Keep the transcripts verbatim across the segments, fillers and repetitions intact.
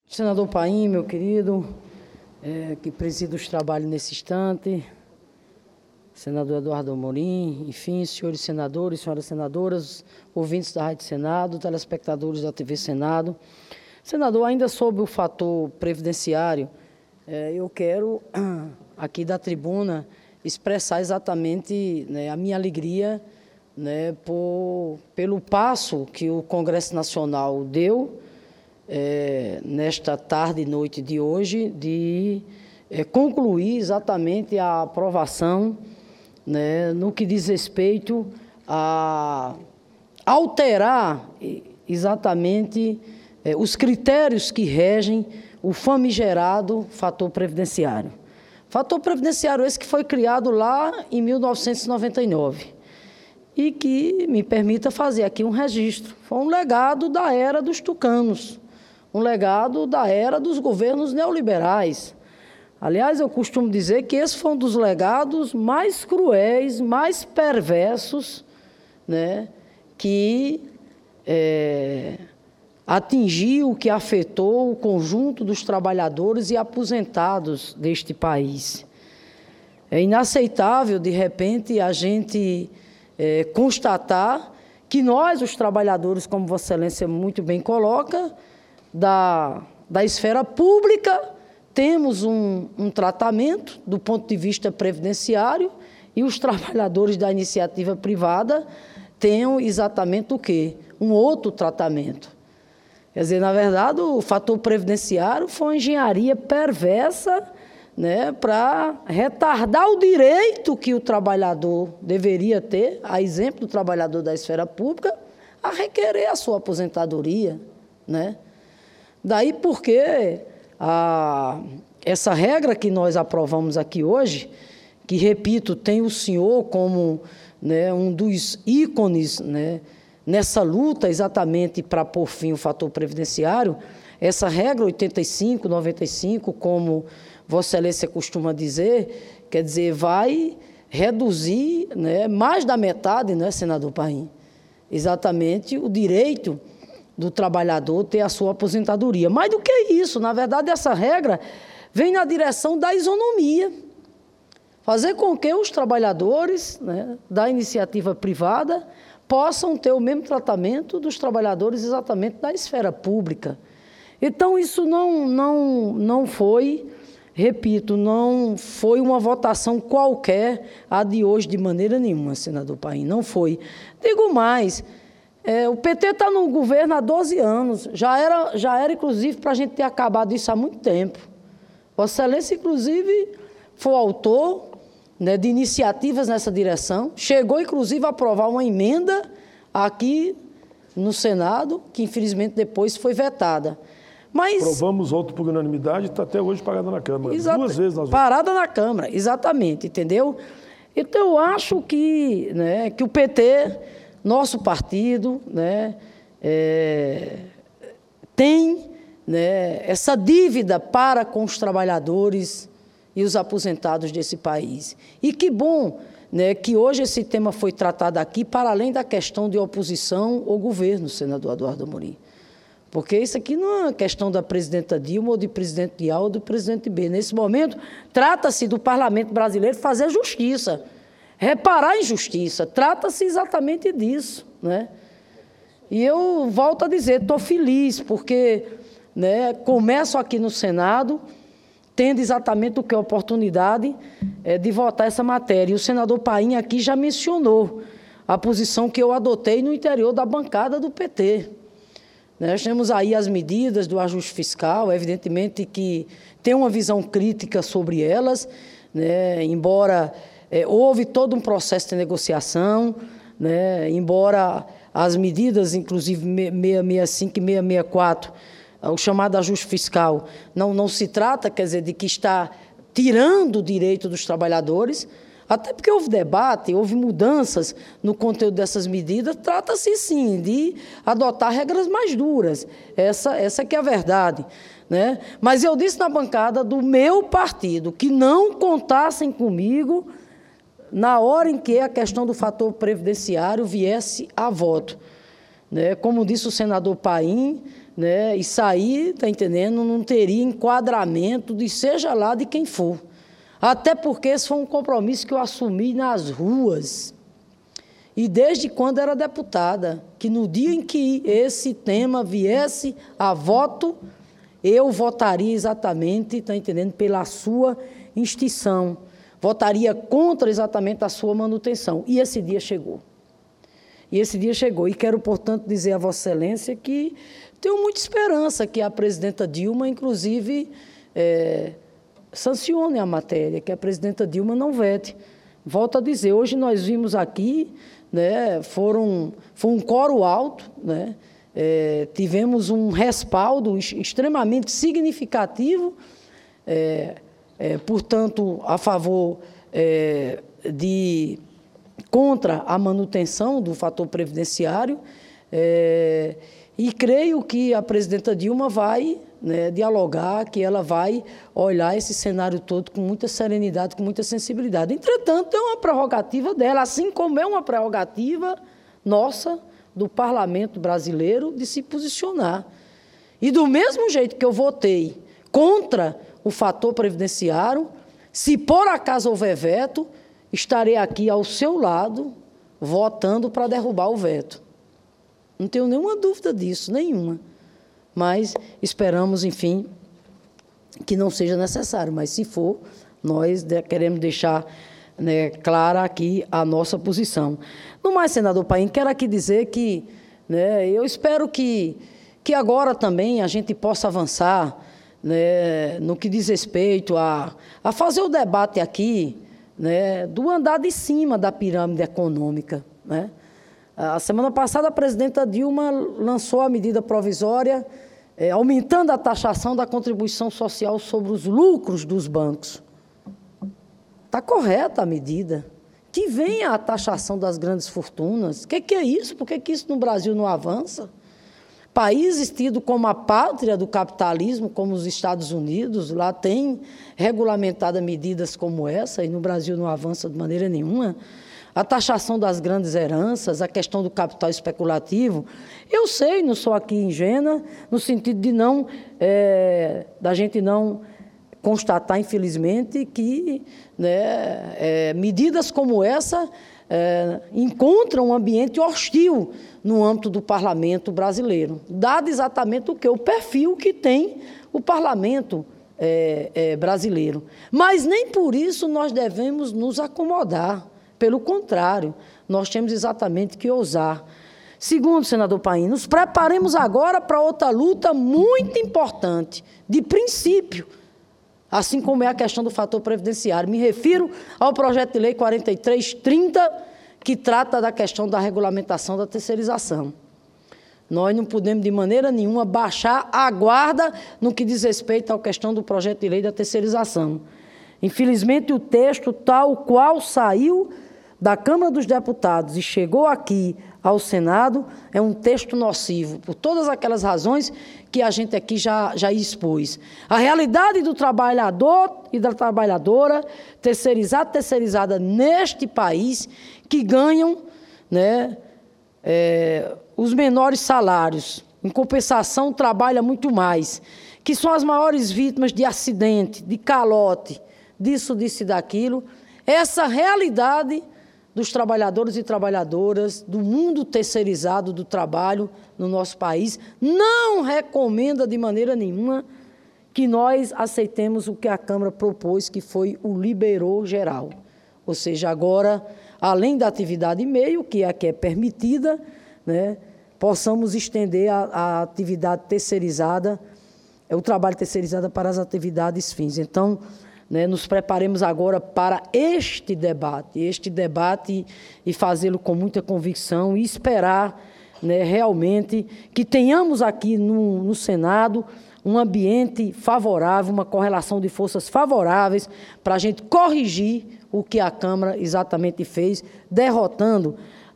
Senador Paim, meu querido, é, que preside os trabalhos nesse instante, senador Eduardo Amorim, enfim, senhores senadores, senhoras senadoras, ouvintes da Rádio Senado, telespectadores da T V Senado. Senador, ainda sobre o fator previdenciário, é, eu quero, aqui da tribuna, expressar exatamente, né, a minha alegria, né, por, pelo passo que o Congresso Nacional deu, É, nesta tarde e noite de hoje, de é, concluir exatamente a aprovação, né, no que diz respeito a alterar exatamente é, os critérios que regem o famigerado fator previdenciário. Fator previdenciário esse que foi criado lá em mil novecentos e noventa e nove e que me permita fazer aqui um registro. Foi um legado da era dos tucanos, um legado da era dos governos neoliberais. Aliás, eu costumo dizer que esse foi um dos legados mais cruéis, mais perversos, né, que é, atingiu, que afetou o conjunto dos trabalhadores e aposentados deste país. É inaceitável, de repente, a gente é, constatar que nós, os trabalhadores, como Vossa Excelência muito bem coloca, Da, da esfera pública, temos um, um tratamento do ponto de vista previdenciário e os trabalhadores da iniciativa privada tenham exatamente o quê? Um outro tratamento. Quer dizer, na verdade, o fator previdenciário foi uma engenharia perversa, né, para retardar o direito que o trabalhador deveria ter, a exemplo do trabalhador da esfera pública, a requerer a sua aposentadoria, né? Daí porque a, essa regra que nós aprovamos aqui hoje, que, repito, tem o senhor como, né, um dos ícones, né, nessa luta exatamente para pôr fim ao fator previdenciário, essa regra oitenta e cinco, noventa e cinco, como Vossa Excelência costuma dizer, quer dizer, vai reduzir, né, mais da metade, né, senador Paim, exatamente o direito do trabalhador ter a sua aposentadoria. Mais do que isso, na verdade, essa regra vem na direção da isonomia. Fazer com que os trabalhadores, né, da iniciativa privada possam ter o mesmo tratamento dos trabalhadores exatamente da esfera pública. Então, isso não, não, não foi, repito, não foi uma votação qualquer a de hoje, de maneira nenhuma, senador Paim, não foi. Digo mais, É, o P T está no governo há doze anos, já era, já era inclusive, para a gente ter acabado isso há muito tempo. Vossa Excelência, inclusive, foi autor, né, de iniciativas nessa direção, chegou, inclusive, a aprovar uma emenda aqui no Senado, que, infelizmente, depois foi vetada. Mas aprovamos outro por unanimidade e está até hoje parada na Câmara. Exata, Duas vezes nós parada na Câmara, exatamente, entendeu? Então, eu acho que, né, que o P T... Nosso partido, né, é, tem, né, essa dívida para com os trabalhadores e os aposentados desse país. E que bom, né, que hoje esse tema foi tratado aqui, para além da questão de oposição ao governo, senador Eduardo Amorim. Porque isso aqui não é uma questão da presidenta Dilma ou do presidente A ou do presidente B. Nesse momento, trata-se do parlamento brasileiro fazer justiça. Reparar a injustiça, trata-se exatamente disso, né? E eu volto a dizer, estou feliz, porque, né, começo aqui no Senado, tendo exatamente o que é a oportunidade é, de votar essa matéria. E o senador Paim aqui já mencionou a posição que eu adotei no interior da bancada do P T. Nós temos aí as medidas do ajuste fiscal, evidentemente que tem uma visão crítica sobre elas, né, embora... É, houve todo um processo de negociação, né, embora as medidas, inclusive seiscentos e sessenta e cinco e seiscentos e sessenta e quatro, o chamado ajuste fiscal, não, não se trata, quer dizer, de que está tirando o direito dos trabalhadores, até porque houve debate, houve mudanças no conteúdo dessas medidas, trata-se sim de adotar regras mais duras, essa, essa que é a verdade. Né? Mas eu disse na bancada do meu partido que não contassem comigo na hora em que a questão do fator previdenciário viesse a voto. Né? Como disse o senador Paim, né? Isso aí, tá entendendo, não teria enquadramento de seja lá de quem for. Até porque esse foi um compromisso que eu assumi nas ruas. E desde quando era deputada, que no dia em que esse tema viesse a voto, eu votaria exatamente, tá entendendo, pela sua extinção. Votaria contra exatamente a sua manutenção. E esse dia chegou. E esse dia chegou. E quero, portanto, dizer a Vossa Excelência que tenho muita esperança que a presidenta Dilma, inclusive, é, sancione a matéria, que a presidenta Dilma não vete. Volto a dizer, hoje nós vimos aqui, né, foram, foi um coro alto, né, é, tivemos um respaldo extremamente significativo, é, é, portanto, a favor é, de, contra a manutenção do fator previdenciário, é, e creio que a presidenta Dilma vai, né, dialogar, que ela vai olhar esse cenário todo com muita serenidade, com muita sensibilidade. Entretanto, é uma prerrogativa dela, assim como é uma prerrogativa nossa, do parlamento brasileiro, de se posicionar. E do mesmo jeito que eu votei contra o fator previdenciário, se por acaso houver veto, estarei aqui ao seu lado, votando para derrubar o veto. Não tenho nenhuma dúvida disso, nenhuma. Mas esperamos, enfim, que não seja necessário. Mas, se for, nós queremos deixar, né, clara aqui a nossa posição. No mais, senador Paim, quero aqui dizer que, né, eu espero que, que agora também a gente possa avançar, né, no que diz respeito a, a fazer o debate aqui, né, do andar de cima da pirâmide econômica, né? A semana passada, a presidenta Dilma lançou a medida provisória, é, aumentando a taxação da contribuição social sobre os lucros dos bancos. Está correta a medida. Que venha a taxação das grandes fortunas. O que, que é isso? Por que, que isso no Brasil não avança? Países tidos como a pátria do capitalismo, como os Estados Unidos, lá tem regulamentado medidas como essa, e no Brasil não avança de maneira nenhuma. A taxação das grandes heranças, a questão do capital especulativo. Eu sei, não sou aqui ingênua, no sentido de não, é, da gente não constatar, infelizmente, que, né, é, medidas como essa é, encontram um ambiente hostil no âmbito do parlamento brasileiro, dado exatamente o que? O perfil que tem o parlamento é, é, brasileiro. Mas nem por isso nós devemos nos acomodar. Pelo contrário, nós temos exatamente que ousar. Segundo, senador Paim, nos preparemos agora para outra luta muito importante, de princípio, assim como é a questão do fator previdenciário. Me refiro ao projeto de lei quarenta e três trinta, que trata da questão da regulamentação da terceirização. Nós não podemos, de maneira nenhuma, baixar a guarda no que diz respeito à questão do projeto de lei da terceirização. Infelizmente, o texto, tal qual saiu da Câmara dos Deputados e chegou aqui ao Senado, é um texto nocivo, por todas aquelas razões que a gente aqui já, já expôs. A realidade do trabalhador e da trabalhadora, terceirizada, terceirizada neste país, que ganham, né, é, os menores salários, em compensação trabalha muito mais, que são as maiores vítimas de acidente, de calote, disso, disso e daquilo. Essa realidade dos trabalhadores e trabalhadoras, do mundo terceirizado do trabalho no nosso país, não recomenda de maneira nenhuma que nós aceitemos o que a Câmara propôs, que foi o liberou geral. Ou seja, agora, além da atividade meio, que é a que é permitida, né, possamos estender a, a atividade terceirizada, o trabalho terceirizado para as atividades fins. Então, né, nos preparemos agora para este debate, este debate e fazê-lo com muita convicção e esperar, né, realmente que tenhamos aqui no, no Senado um ambiente favorável, uma correlação de forças favoráveis para a gente corrigir o que a Câmara exatamente fez, derrotando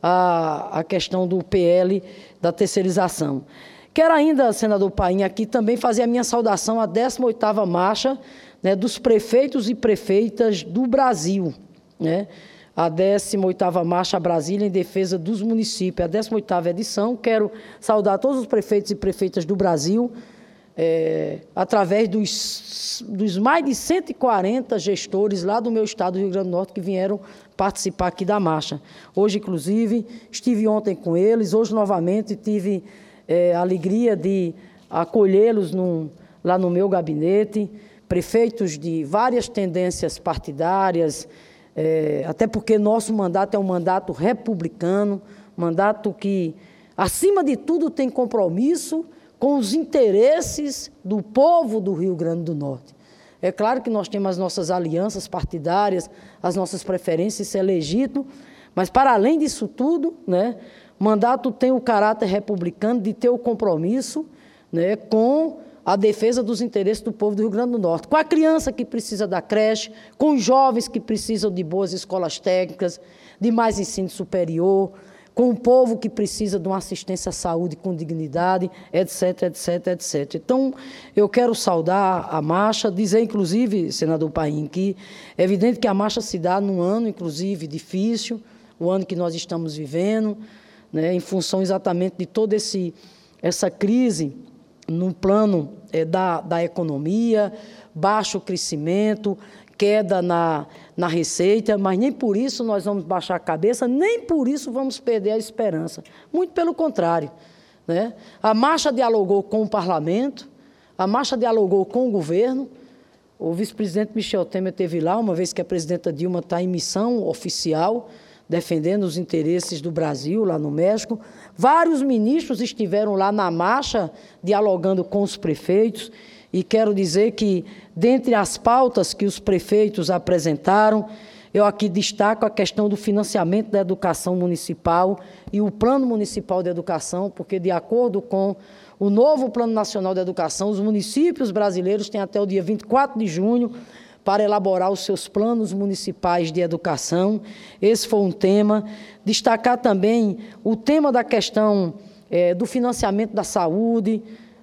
a, a questão do P L da terceirização. Quero ainda, senador Paim, aqui também fazer a minha saudação à décima oitava marcha, né, dos prefeitos e prefeitas do Brasil, né? a décima oitava Marcha Brasília em defesa dos municípios, a décima oitava edição. Quero saudar todos os prefeitos e prefeitas do Brasil, é, através dos, dos mais de cento e quarenta gestores lá do meu estado do Rio Grande do Norte que vieram participar aqui da marcha. Hoje, inclusive, estive ontem com eles, hoje novamente tive é, a alegria de acolhê-los num, lá no meu gabinete, prefeitos de várias tendências partidárias, é, até porque nosso mandato é um mandato republicano, mandato que, acima de tudo, tem compromisso com os interesses do povo do Rio Grande do Norte. É claro que nós temos as nossas alianças partidárias, as nossas preferências, isso é legítimo, mas, para além disso tudo, né, o mandato tem o caráter republicano de ter o compromisso, né, com a defesa dos interesses do povo do Rio Grande do Norte, com a criança que precisa da creche, com os jovens que precisam de boas escolas técnicas, de mais ensino superior, com o povo que precisa de uma assistência à saúde com dignidade, etc, etc, etcétera. Então, eu quero saudar a marcha, dizer, inclusive, senador Paim, que é evidente que a marcha se dá num ano, inclusive, difícil, o ano que nós estamos vivendo, né, em função exatamente de toda esse, essa crise no plano é, da, da economia, baixo crescimento, queda na, na receita, mas nem por isso nós vamos baixar a cabeça, nem por isso vamos perder a esperança. Muito pelo contrário, né? A marcha dialogou com o parlamento, a marcha dialogou com o governo, o vice-presidente Michel Temer esteve lá, uma vez que a presidenta Dilma está em missão oficial, defendendo os interesses do Brasil, lá no México. Vários ministros estiveram lá na marcha, dialogando com os prefeitos, e quero dizer que, dentre as pautas que os prefeitos apresentaram, eu aqui destaco a questão do financiamento da educação municipal e o Plano Municipal de Educação, porque, de acordo com o novo Plano Nacional de Educação, os municípios brasileiros têm até o dia vinte e quatro de junho para elaborar os seus planos municipais de educação. Esse foi um tema. Destacar também o tema da questão é, do financiamento da saúde,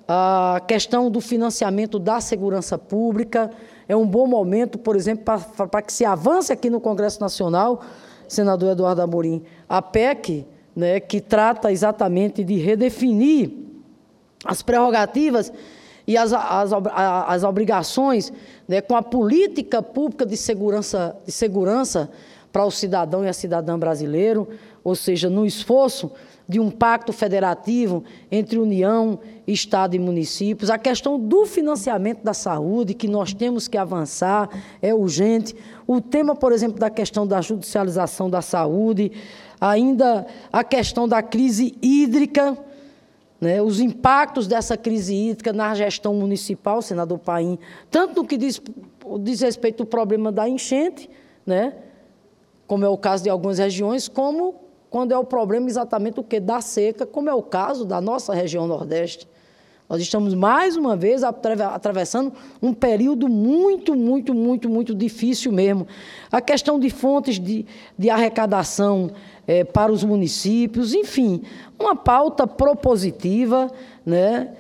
a questão do financiamento da segurança pública. É um bom momento, por exemplo, para, para que se avance aqui no Congresso Nacional, senador Eduardo Amorim, a P E C, né, que trata exatamente de redefinir as prerrogativas e as, as, as obrigações, né, com a política pública de segurança, de segurança para o cidadão e a cidadã brasileiro, ou seja, no esforço de um pacto federativo entre União, Estado e municípios. A questão do financiamento da saúde, que nós temos que avançar, é urgente. O tema, por exemplo, da questão da judicialização da saúde, ainda a questão da crise hídrica, né, os impactos dessa crise hídrica na gestão municipal, senador Paim, tanto no que diz, diz respeito ao problema da enchente, né, como é o caso de algumas regiões, como quando é o problema exatamente o que da seca, como é o caso da nossa região Nordeste. Nós estamos, mais uma vez, atravessando um período muito, muito, muito, muito difícil mesmo. A questão de fontes de, de arrecadação é, para os municípios, enfim, uma pauta propositiva, né?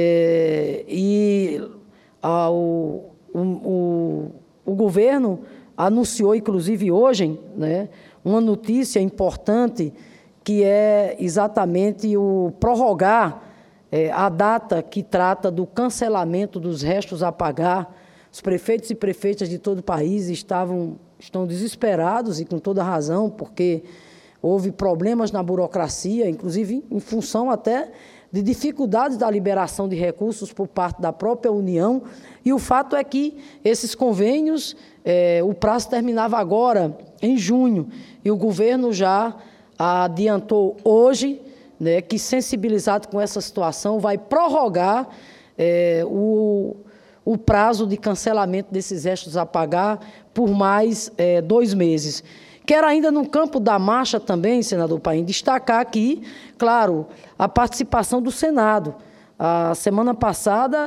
É, e a, o, o, o governo anunciou, inclusive hoje, né, uma notícia importante, que é exatamente o prorrogar é, a data que trata do cancelamento dos restos a pagar. Os prefeitos e prefeitas de todo o país estavam, estão desesperados, e com toda razão, porque houve problemas na burocracia, inclusive em função até de dificuldades da liberação de recursos por parte da própria União, e o fato é que esses convênios, é, o prazo terminava agora, em junho, e o governo já adiantou hoje, né, que, sensibilizado com essa situação, vai prorrogar é, o, o prazo de cancelamento desses restos a pagar por mais é, dois meses. Quero ainda, no campo da marcha também, senador Paim, destacar aqui, claro, a participação do Senado. A semana passada,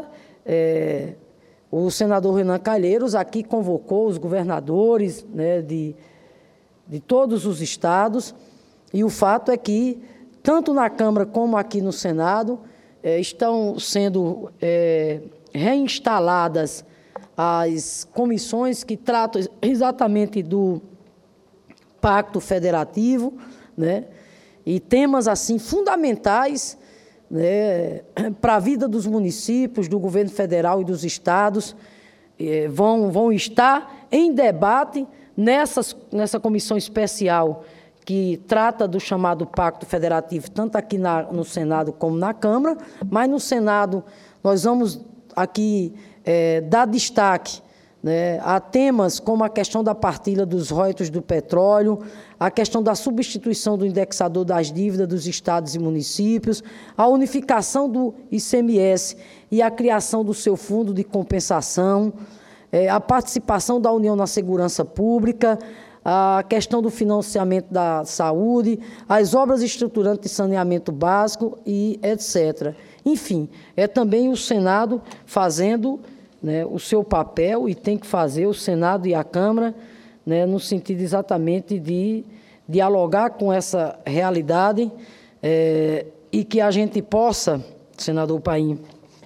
é, o senador Renan Calheiros aqui convocou os governadores, né, de, de todos os estados, e o fato é que, tanto na Câmara como aqui no Senado, é, estão sendo é, reinstaladas as comissões que tratam exatamente do pacto federativo, né? E temas assim fundamentais, né, para a vida dos municípios, do governo federal e dos estados, eh, vão, vão estar em debate nessas, nessa comissão especial que trata do chamado Pacto Federativo, tanto aqui na, no Senado como na Câmara, mas no Senado nós vamos aqui é, dar destaque, né, a temas como a questão da partilha dos royalties do petróleo, a questão da substituição do indexador das dívidas dos estados e municípios, a unificação do I C M S e a criação do seu fundo de compensação, é, a participação da União na segurança pública, a questão do financiamento da saúde, as obras estruturantes de saneamento básico e etcétera. Enfim, é também o Senado fazendo, né, o seu papel, e tem que fazer o Senado e a Câmara, né, no sentido exatamente de dialogar com essa realidade é, e que a gente possa, senador Paim,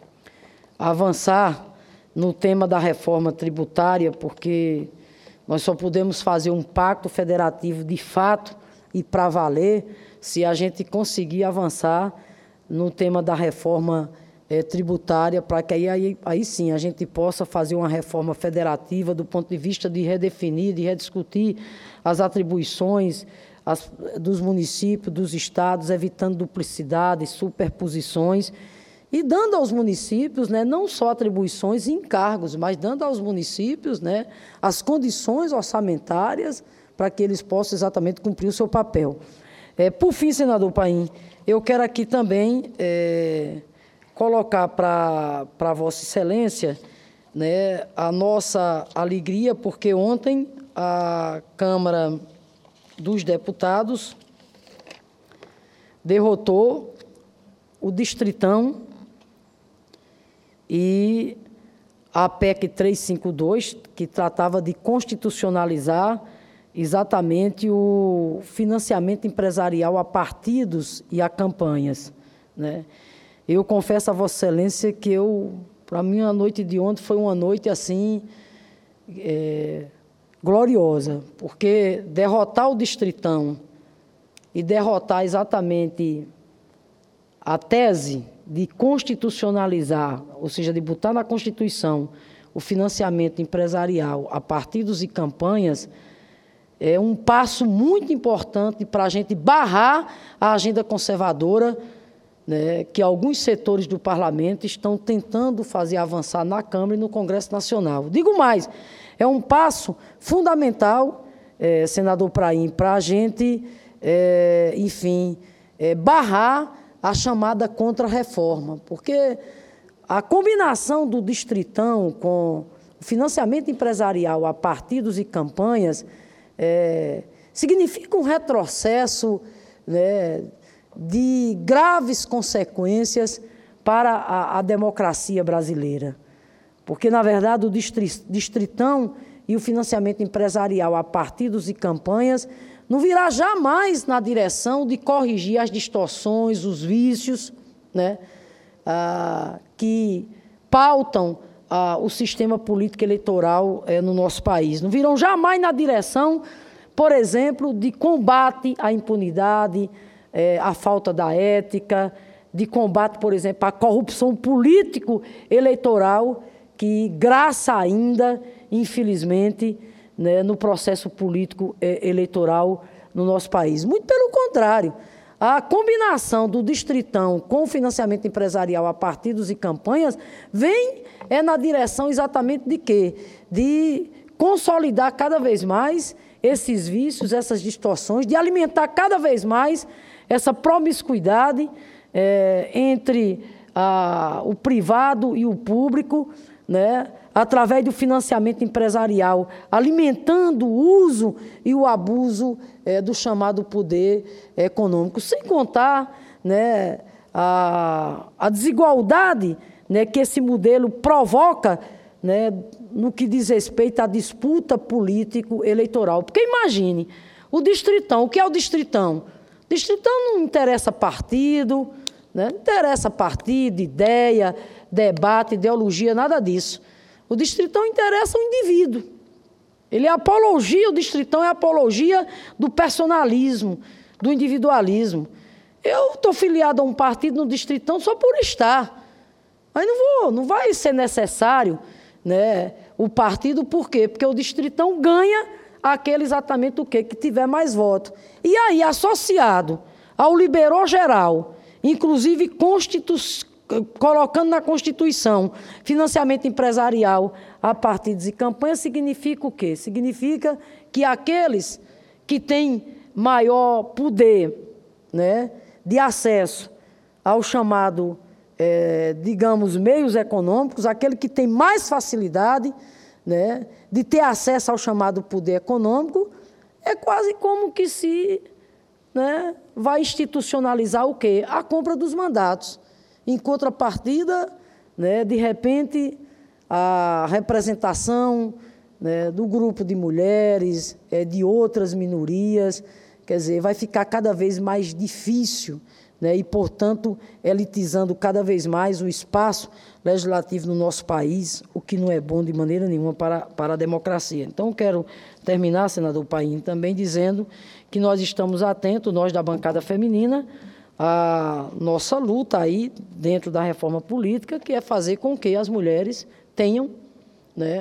avançar no tema da reforma tributária, porque nós só podemos fazer um pacto federativo de fato e para valer se a gente conseguir avançar no tema da reforma é, tributária, para que aí, aí, aí sim a gente possa fazer uma reforma federativa do ponto de vista de redefinir, de rediscutir as atribuições as, dos municípios, dos estados, evitando duplicidades, superposições, e dando aos municípios, né, não só atribuições e encargos, mas dando aos municípios, né, as condições orçamentárias para que eles possam exatamente cumprir o seu papel. É, por fim, senador Paim, eu quero aqui também é, colocar para para Vossa Excelência, né, a nossa alegria, porque ontem a Câmara dos Deputados derrotou o Distritão e a P E C trezentos e cinquenta e dois, que tratava de constitucionalizar exatamente o financiamento empresarial a partidos e a campanhas, né? Eu confesso a Vossa Excelência que eu, para mim, a noite de ontem foi uma noite assim é, gloriosa, porque derrotar o Distritão e derrotar exatamente a tese de constitucionalizar, ou seja, de botar na Constituição o financiamento empresarial a partidos e campanhas, é um passo muito importante para a gente barrar a agenda conservadora, né, que alguns setores do parlamento estão tentando fazer avançar na Câmara e no Congresso Nacional. Digo mais, é um passo fundamental, é, senador Paim, para a gente, é, enfim, é, barrar a chamada contra-reforma, porque a combinação do Distritão com o financiamento empresarial a partidos e campanhas é, significa um retrocesso, né, de graves consequências para a, a democracia brasileira. Porque, na verdade, o Distritão e o financiamento empresarial a partidos e campanhas não virá jamais na direção de corrigir as distorções, os vícios, né, ah, que pautam ah, o sistema político eleitoral eh, no nosso país. Não virão jamais na direção, por exemplo, de combate à impunidade, eh, à falta da ética, de combate, por exemplo, à corrupção político-eleitoral, que graça ainda, infelizmente, né, no processo político eleitoral no nosso país. Muito pelo contrário, a combinação do Distritão com o financiamento empresarial a partidos e campanhas vem é na direção exatamente de quê? De consolidar cada vez mais esses vícios, essas distorções, de alimentar cada vez mais essa promiscuidade é, entre a, o privado e o público, né, através do financiamento empresarial, alimentando o uso e o abuso é, do chamado poder econômico, sem contar, né, a, a desigualdade, né, que esse modelo provoca, né, no que diz respeito à disputa político-eleitoral. Porque imagine, o Distritão, o que é o Distritão? O Distritão não interessa partido, né, não interessa partido, ideia, debate, ideologia, nada disso. O Distritão interessa o indivíduo. Ele é apologia, o distritão é apologia do personalismo, do individualismo. Eu estou filiado a um partido no distritão só por estar. Mas não vou, não vai ser necessário, né, o partido, por quê? Porque o distritão ganha aquele exatamente o quê? Que tiver mais voto. E aí, associado ao liberou geral, inclusive constitu... colocando na Constituição financiamento empresarial a partidos e campanhas, significa o quê? Significa que aqueles que têm maior poder, né, de acesso ao chamado, é, digamos, meios econômicos, aquele que tem mais facilidade, né, de ter acesso ao chamado poder econômico, é quase como que se, né, vai institucionalizar o quê? A compra dos mandatos. Em contrapartida, né, de repente, a representação, né, do grupo de mulheres, é, de outras minorias, quer dizer, vai ficar cada vez mais difícil, né, e, portanto, elitizando cada vez mais o espaço legislativo no nosso país, o que não é bom de maneira nenhuma para, para a democracia. Então, quero terminar, senador Paim, também dizendo que nós estamos atentos, nós da bancada feminina, a nossa luta aí dentro da reforma política, que é fazer com que as mulheres tenham, né,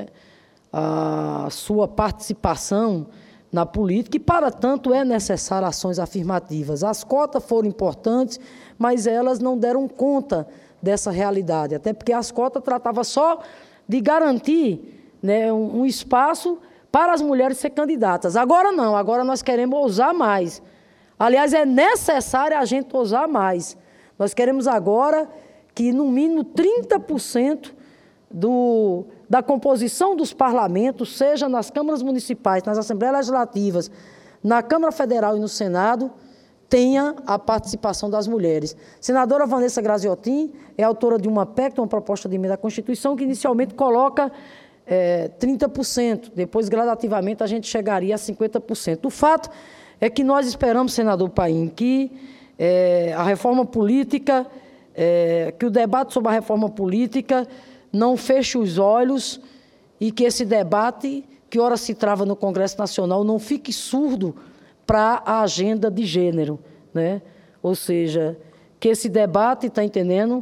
a sua participação na política, e para tanto é necessário ações afirmativas. As cotas foram importantes, mas elas não deram conta dessa realidade, até porque as cotas tratavam só de garantir, né, um, um espaço para as mulheres ser candidatas. Agora não, agora nós queremos ousar mais. Aliás, é necessário a gente ousar mais. Nós queremos agora que, no mínimo, trinta por cento do, da composição dos parlamentos, seja nas câmaras municipais, nas assembleias legislativas, na Câmara Federal e no Senado, tenha a participação das mulheres. Senadora Vanessa Graziotin é autora de uma P E C, uma proposta de emenda à Constituição, que inicialmente coloca é, trinta por cento. Depois, gradativamente, a gente chegaria a cinquenta por cento. O fato é que nós esperamos, senador Paim, que é, a reforma política, é, que o debate sobre a reforma política não feche os olhos e que esse debate, que ora se trava no Congresso Nacional, não fique surdo para a agenda de gênero, né? Ou seja, que esse debate, está entendendo,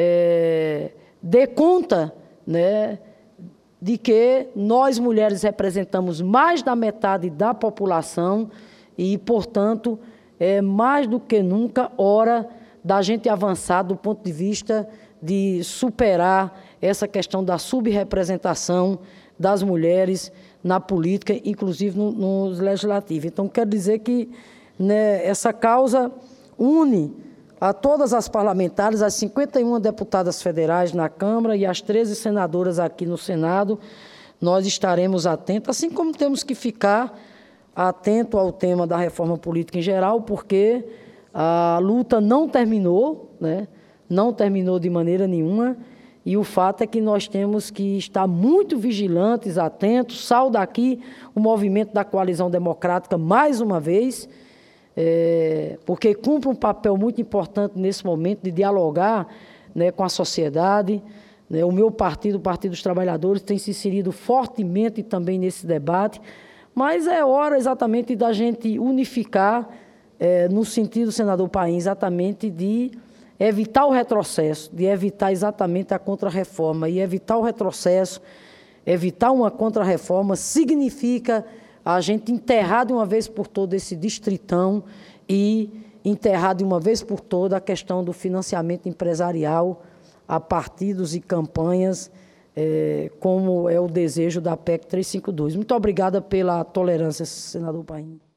é, dê conta, né, de que nós, mulheres, representamos mais da metade da população e, portanto, é mais do que nunca hora da gente avançar do ponto de vista de superar essa questão da subrepresentação das mulheres na política, inclusive no, no legislativo. Então, quero dizer que, né, essa causa une a todas as parlamentares, as cinquenta e uma deputadas federais na Câmara e as treze senadoras aqui no Senado. Nós estaremos atentos, assim como temos que ficar atento ao tema da reforma política em geral, porque a luta não terminou, né? Não terminou de maneira nenhuma, e o fato é que nós temos que estar muito vigilantes, atentos. Saúdo aqui o movimento da Coalizão Democrática mais uma vez, é, porque cumpre um papel muito importante nesse momento de dialogar, né, com a sociedade. Né? O meu partido, o Partido dos Trabalhadores, tem se inserido fortemente também nesse debate, mas é hora exatamente da gente unificar, é, no sentido, senador Paim, exatamente de evitar o retrocesso, de evitar exatamente a contra-reforma. E evitar o retrocesso, evitar uma contra-reforma, significa a gente enterrar de uma vez por toda esse distritão e enterrar de uma vez por toda a questão do financiamento empresarial a partidos e campanhas, É, como é o desejo da P E C trezentos e cinquenta e dois. Muito obrigada pela tolerância, senador Paim.